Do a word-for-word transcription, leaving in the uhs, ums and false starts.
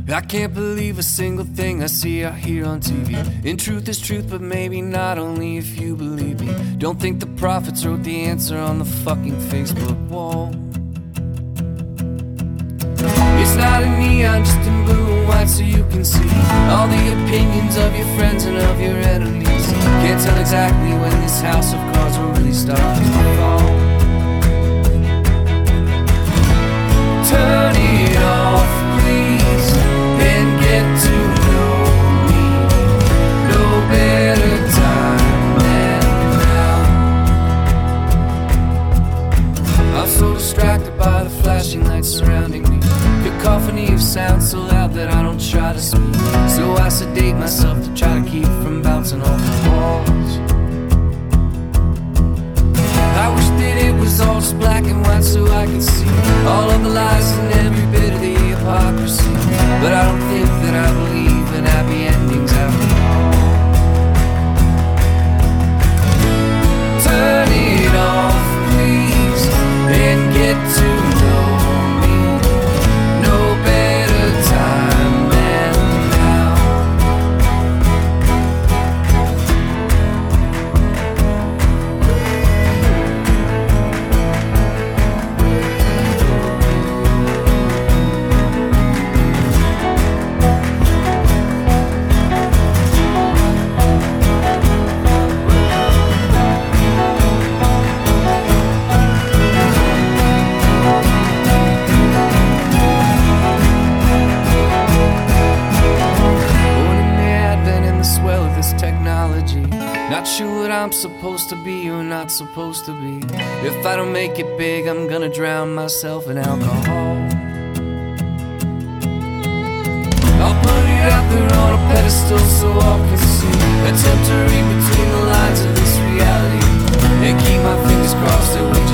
I can't believe a single thing I see out here on T V. In truth is truth, but maybe not, only if you believe me. Don't think the prophets wrote the answer on the fucking Facebook wall. It's not in neon, just in blue and white, so you can see all the opinions of your friends and of your enemies. Can't tell exactly when this house of cards will really start to fall. Turn it off, please, and get to know me. No better time than now. I'm so distracted by the flashing lights surrounding me. Cacophony of sound so loud that I don't try to speak. So I sedate myself to try to keep from bouncing off the walls. I wish that it was all just black and white so I could see all of the lies and every bit of the hypocrisy. But I don't think that I believe in happy endings after all. Turn it off, please, and get to know me. No better time than now. Not sure what I'm supposed to be or not supposed to be. If I don't make it big, I'm gonna drown myself in alcohol. I'll put it out there on a pedestal so all can see. Attempt to read between the lines of this reality and keep my fingers crossed that we